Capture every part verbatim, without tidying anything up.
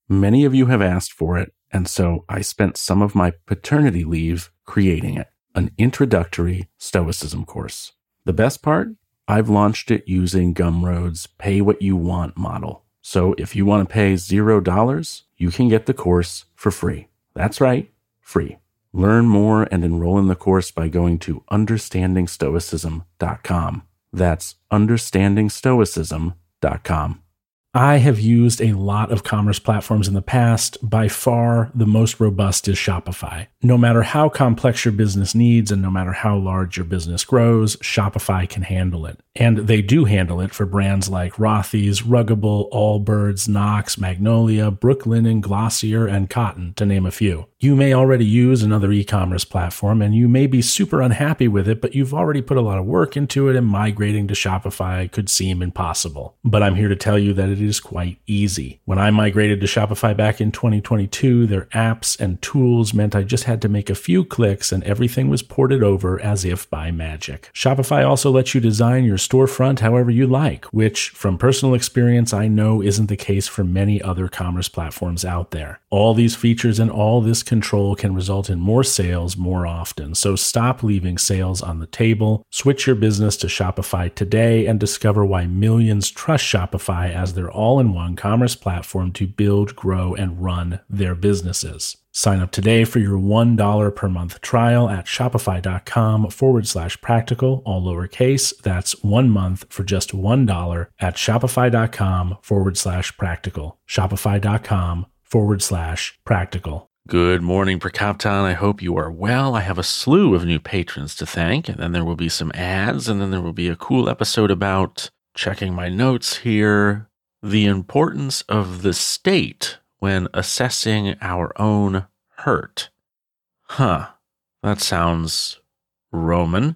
Many of you have asked for it, and so I spent some of my paternity leave creating it, an introductory Stoicism course. The best part? I've launched it using Gumroad's pay what you want model. So if you want to pay zero dollars, you can get the course for free. That's right, free. Learn more and enroll in the course by going to understanding stoicism dot com. That's understanding stoicism dot com. I have used a lot of commerce platforms in the past. By far, the most robust is Shopify. No matter how complex your business needs and no matter how large your business grows, Shopify can handle it. And they do handle it for brands like Rothy's, Ruggable, Allbirds, Knox, Magnolia, Brooklinen, Glossier, and Cotton, to name a few. You may already use another e-commerce platform and you may be super unhappy with it, but you've already put a lot of work into it and migrating to Shopify could seem impossible. But I'm here to tell you that it is quite easy. When I migrated to Shopify back in twenty twenty-two, their apps and tools meant I just had to make a few clicks and everything was ported over as if by magic. Shopify also lets you design your storefront however you like, which from personal experience I know isn't the case for many other commerce platforms out there. All these features and all this control can result in more sales more often. So stop leaving sales on the table. Switch your business to Shopify today and discover why millions trust Shopify as their all-in-one commerce platform to build, grow, and run their businesses. Sign up today for your one dollar per month trial at shopify.com forward slash practical, all lowercase. That's one month for just one dollar at shopify.com forward slash practical. Shopify.com forward slash practical. Good morning, Prakaptan. I hope you are well. I have a slew of new patrons to thank, and then there will be some ads, and then there will be a cool episode about, checking my notes here, the importance of the state when assessing our own hurt. Huh, that sounds Roman.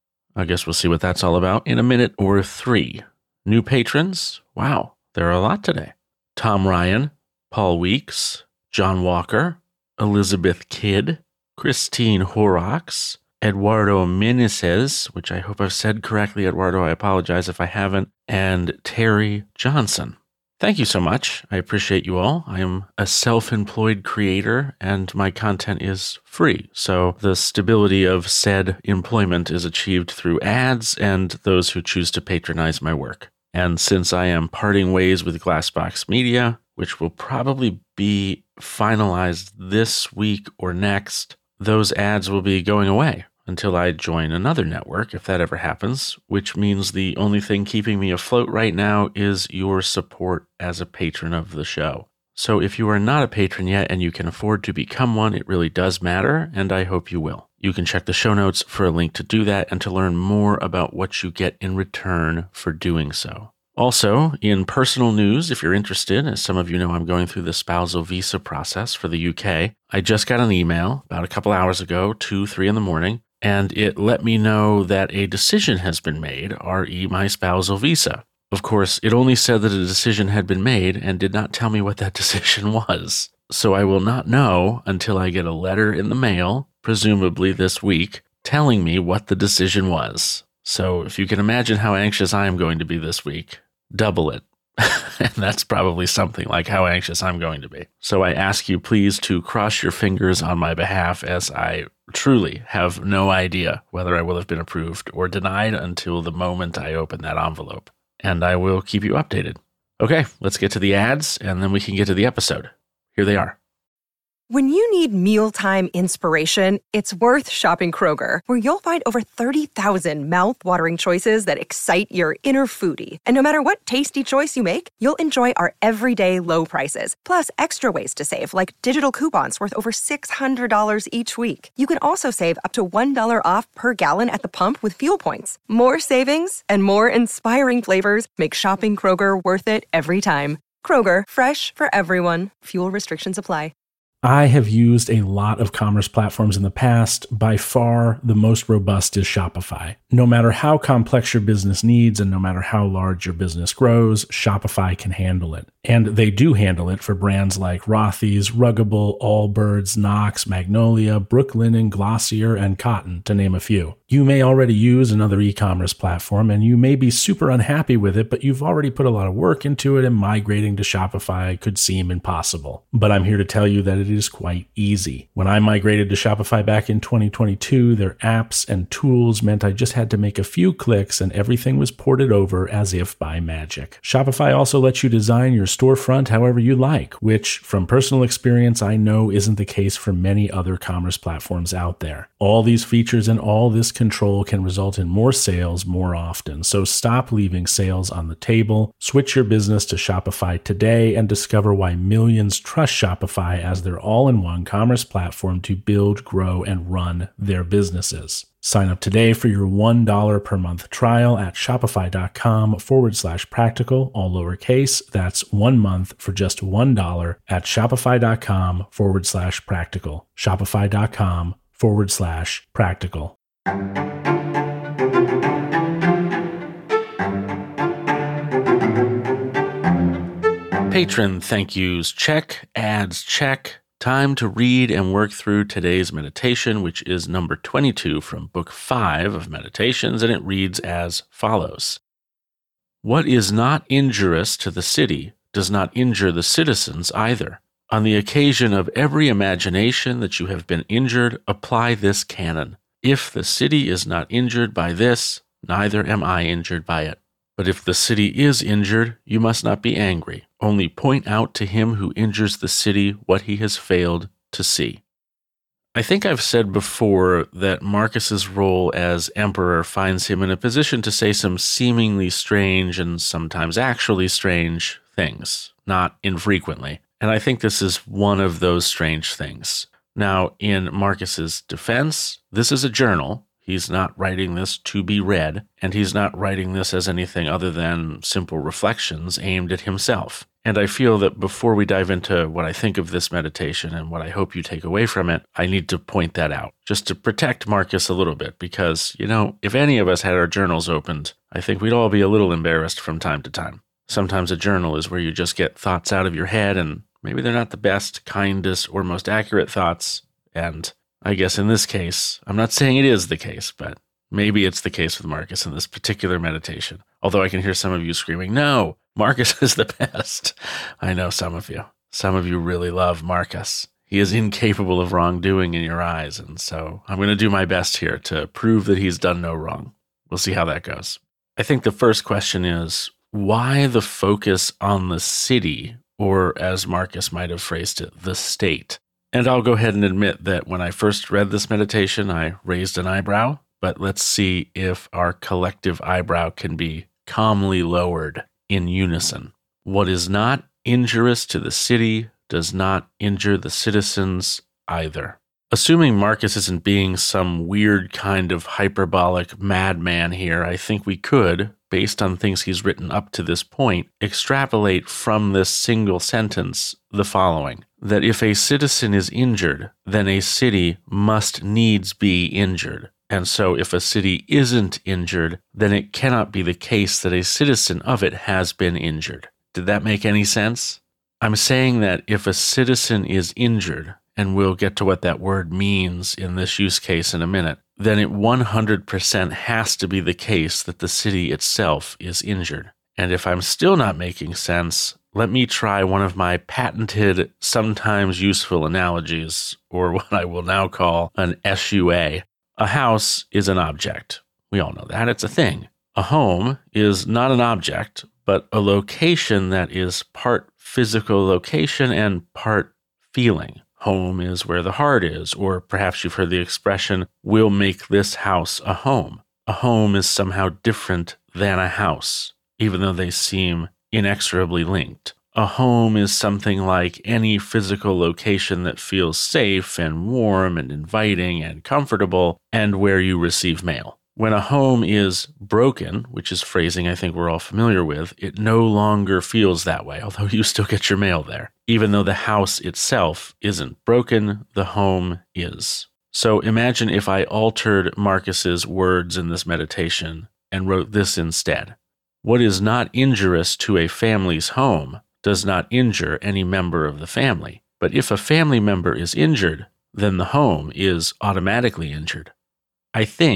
I guess we'll see what that's all about in a minute or three. New patrons? Wow, there are a lot today. Tom Ryan, Paul Weeks, John Walker, Elizabeth Kidd, Christine Horrocks, Eduardo Meneses, which I hope I've said correctly, Eduardo, I apologize if I haven't, and Terry Johnson. Thank you so much. I appreciate you all. I am a self-employed creator and my content is free. So the stability of said employment is achieved through ads and those who choose to patronize my work. And since I am parting ways with Glassbox Media, which will probably be finalized this week or next, those ads will be going away until I join another network, if that ever happens, which means the only thing keeping me afloat right now is your support as a patron of the show. So if you are not a patron yet and you can afford to become one, it really does matter, and I hope you will. You can check the show notes for a link to do that and to learn more about what you get in return for doing so. Also, in personal news, if you're interested, as some of you know, I'm going through the spousal visa process for the U K. I just got an email about a couple hours ago, two, three in the morning, and it let me know that a decision has been made, that is my spousal visa. Of course, it only said that a decision had been made and did not tell me what that decision was. So I will not know until I get a letter in the mail, presumably this week, telling me what the decision was. So if you can imagine how anxious I am going to be this week, double it. And that's probably something like how anxious I'm going to be. So I ask you please to cross your fingers on my behalf, as I truly have no idea whether I will have been approved or denied until the moment I open that envelope. And I will keep you updated. Okay, let's get to the ads and then we can get to the episode. Here they are. When you need mealtime inspiration, it's worth shopping Kroger, where you'll find over thirty thousand mouth-watering choices that excite your inner foodie. And no matter what tasty choice you make, you'll enjoy our everyday low prices, plus extra ways to save, like digital coupons worth over six hundred dollars each week. You can also save up to one dollar off per gallon at the pump with fuel points. More savings and more inspiring flavors make shopping Kroger worth it every time. Kroger, fresh for everyone. Fuel restrictions apply. I have used a lot of commerce platforms in the past. By far, the most robust is Shopify. No matter how complex your business needs and no matter how large your business grows, Shopify can handle it. And they do handle it for brands like Rothy's, Ruggable, Allbirds, Knox, Magnolia, Brooklinen, Glossier, and Cotton, to name a few. You may already use another e-commerce platform and you may be super unhappy with it, but you've already put a lot of work into it and migrating to Shopify could seem impossible. But I'm here to tell you that it is quite easy. When I migrated to Shopify back in twenty twenty-two, their apps and tools meant I just had to make a few clicks and everything was ported over as if by magic. Shopify also lets you design your storefront however you like, which from personal experience I know isn't the case for many other commerce platforms out there. All these features and all this control can result in more sales more often. So stop leaving sales on the table. Switch your business to Shopify today and discover why millions trust Shopify as their all-in-one commerce platform to build, grow, and run their businesses. Sign up today for your one dollar per month trial at shopify.com forward slash practical, all lowercase. That's one month for just one dollar at shopify.com forward slash practical. Shopify.com forward slash practical. Patron thank yous check, ads check. Time to read and work through today's meditation, which is number twenty-two from Book five of Meditations, and it reads as follows. What is not injurious to the city does not injure the citizens either. On the occasion of every imagination that you have been injured, apply this canon. If the city is not injured by this, neither am I injured by it. But if the city is injured, you must not be angry. Only point out to him who injures the city what he has failed to see. I think I've said before that Marcus's role as emperor finds him in a position to say some seemingly strange and sometimes actually strange things, not infrequently. And I think this is one of those strange things. Now, in Marcus's defense, this is a journal. He's not writing this to be read, and he's not writing this as anything other than simple reflections aimed at himself. And I feel that before we dive into what I think of this meditation and what I hope you take away from it, I need to point that out, just to protect Marcus a little bit, because, you know, if any of us had our journals opened, I think we'd all be a little embarrassed from time to time. Sometimes a journal is where you just get thoughts out of your head, and maybe they're not the best, kindest, or most accurate thoughts, and I guess in this case, I'm not saying it is the case, but maybe it's the case with Marcus in this particular meditation. Although I can hear some of you screaming, no, Marcus is the best. I know some of you. Some of you really love Marcus. He is incapable of wrongdoing in your eyes, and so I'm going to do my best here to prove that he's done no wrong. We'll see how that goes. I think the first question is, why the focus on the city, or as Marcus might have phrased it, the state? And I'll go ahead and admit that when I first read this meditation, I raised an eyebrow, but let's see if our collective eyebrow can be calmly lowered in unison. What is not injurious to the city does not injure the citizens either. Assuming Marcus isn't being some weird kind of hyperbolic madman here, I think we could, based on things he's written up to this point, extrapolate from this single sentence the following. That if a citizen is injured, then a city must needs be injured. And so if a city isn't injured, then it cannot be the case that a citizen of it has been injured. Did that make any sense? I'm saying that if a citizen is injured, and we'll get to what that word means in this use case in a minute, then it one hundred percent has to be the case that the city itself is injured. And if I'm still not making sense, let me try one of my patented, sometimes useful analogies, or what I will now call an S U A. A house is an object. We all know that. It's a thing. A home is not an object, but a location that is part physical location and part feeling. Home is where the heart is, or perhaps you've heard the expression, we'll make this house a home. A home is somehow different than a house, even though they seem inexorably linked. A home is something like any physical location that feels safe and warm and inviting and comfortable, and where you receive mail. When a home is broken, which is phrasing I think we're all familiar with, it no longer feels that way, although you still get your mail there. Even though the house itself isn't broken, the home is. So imagine if I altered Marcus's words in this meditation and wrote this instead. What is not injurious to a family's home does not injure any member of the family. But if a family member is injured, then the home is automatically injured. I think,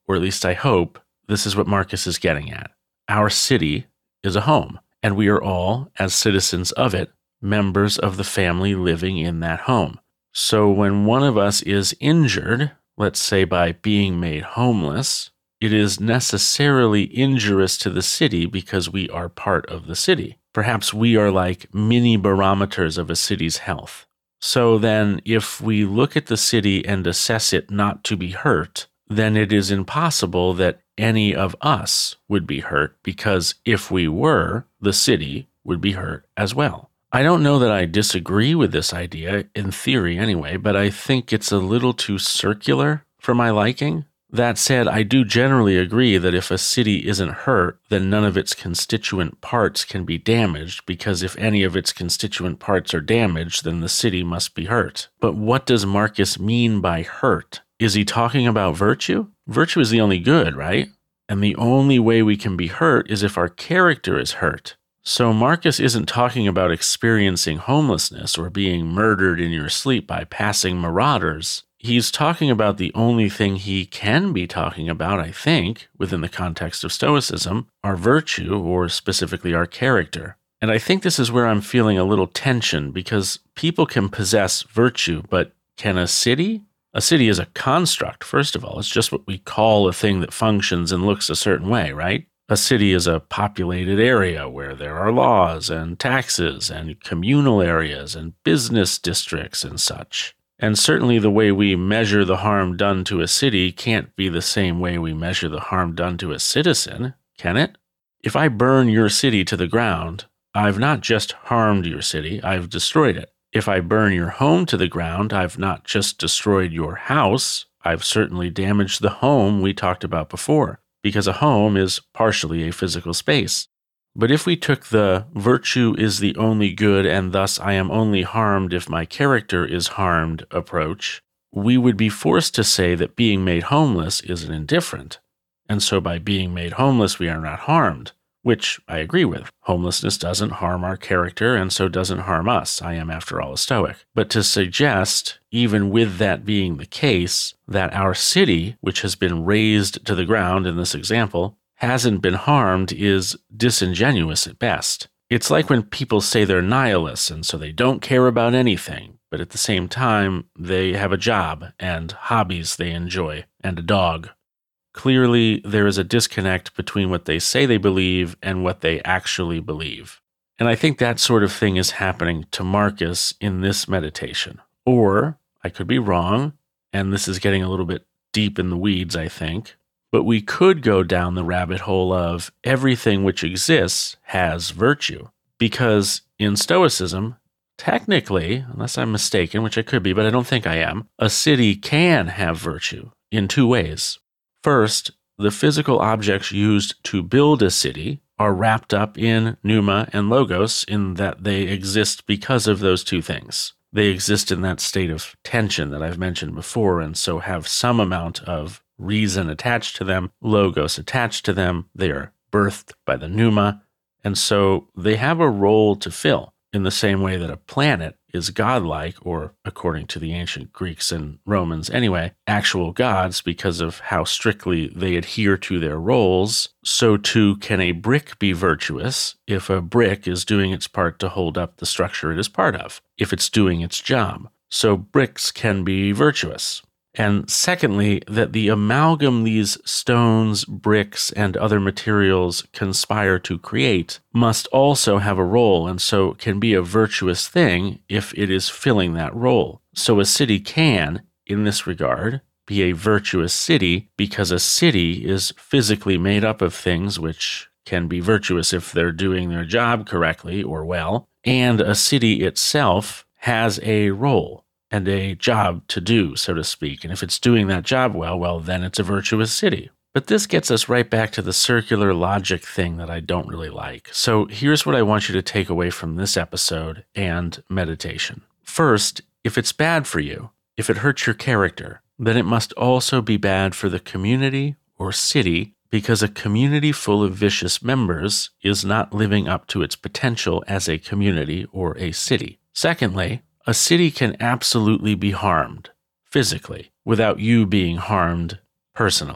or at least I hope, this is what Marcus is getting at. Our city is a home, and we are all, as citizens of it, members of the family living in that home. So when one of us is injured, let's say by being made homeless, it is necessarily injurious to the city because we are part of the city. Perhaps we are like mini barometers of a city's health. So then if we look at the city and assess it not to be hurt, then it is impossible that any of us would be hurt, because if we were, the city would be hurt as well. I don't know that I disagree with this idea, in theory anyway, but I think it's a little too circular for my liking. That said, I do generally agree that if a city isn't hurt, then none of its constituent parts can be damaged, because if any of its constituent parts are damaged, then the city must be hurt. But what does Marcus mean by hurt? Is he talking about virtue? Virtue is the only good, right? And the only way we can be hurt is if our character is hurt. So Marcus isn't talking about experiencing homelessness or being murdered in your sleep by passing marauders. He's talking about the only thing he can be talking about, I think, within the context of Stoicism, our virtue, or specifically our character. And I think this is where I'm feeling a little tension, because people can possess virtue, but can a city? A city is a construct, first of all. It's just what we call a thing that functions and looks a certain way, right? A city is a populated area where there are laws and taxes and communal areas and business districts and such. And certainly the way we measure the harm done to a city can't be the same way we measure the harm done to a citizen, can it? If I burn your city to the ground, I've not just harmed your city, I've destroyed it. If I burn your home to the ground, I've not just destroyed your house, I've certainly damaged the home we talked about before, because a home is partially a physical space. But if we took the virtue is the only good and thus I am only harmed if my character is harmed approach, we would be forced to say that being made homeless is an indifferent. And so by being made homeless, we are not harmed, which I agree with. Homelessness doesn't harm our character and so doesn't harm us. I am, after all, a Stoic. But to suggest, even with that being the case, that our city, which has been razed to the ground in this example, hasn't been harmed is disingenuous at best. It's like when people say they're nihilists and so they don't care about anything, but at the same time, they have a job and hobbies they enjoy and a dog. Clearly, there is a disconnect between what they say they believe and what they actually believe. And I think that sort of thing is happening to Marcus in this meditation. Or, I could be wrong, and this is getting a little bit deep in the weeds, I think, but we could go down the rabbit hole of everything which exists has virtue. Because in Stoicism, technically, unless I'm mistaken, which I could be, but I don't think I am, a city can have virtue in two ways. First, the physical objects used to build a city are wrapped up in pneuma and logos in that they exist because of those two things. They exist in that state of tension that I've mentioned before, and so have some amount of reason attached to them, logos attached to them. They are birthed by the pneuma, and so they have a role to fill in the same way that a planet is godlike, or according to the ancient Greeks and Romans anyway, actual gods because of how strictly they adhere to their roles. So too can a brick be virtuous if a brick is doing its part to hold up the structure it is part of, if it's doing its job. So bricks can be virtuous. And secondly, that the amalgam these stones, bricks, and other materials conspire to create must also have a role, and so can be a virtuous thing if it is filling that role. So a city can, in this regard, be a virtuous city because a city is physically made up of things which can be virtuous if they're doing their job correctly or well, and a city itself has a role and a job to do, so to speak. And if it's doing that job well, well, then it's a virtuous city. But this gets us right back to the circular logic thing that I don't really like. So here's what I want you to take away from this episode and meditation. First, if it's bad for you, if it hurts your character, then it must also be bad for the community or city, because a community full of vicious members is not living up to its potential as a community or a city. Secondly, a city can absolutely be harmed, physically, without you being harmed personally.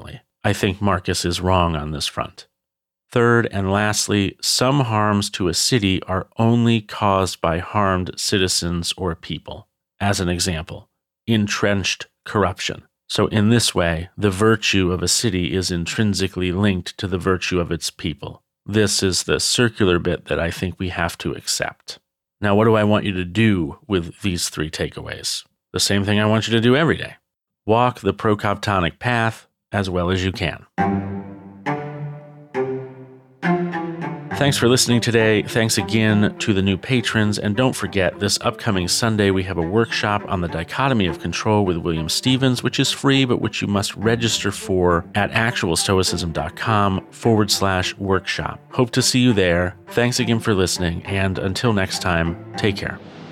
I think Marcus is wrong on this front. Third and lastly, some harms to a city are only caused by harmed citizens or people. As an example, entrenched corruption. So in this way, the virtue of a city is intrinsically linked to the virtue of its people. This is the circular bit that I think we have to accept. Now, what do I want you to do with these three takeaways? The same thing I want you to do every day. Walk the Prokoptonic path as well as you can. Thanks for listening today. Thanks again to the new patrons. And don't forget, this upcoming Sunday, we have a workshop on the dichotomy of control with William Stevens, which is free, but which you must register for at actualstoicism.com forward slash workshop. Hope to see you there. Thanks again for listening. And until next time, take care.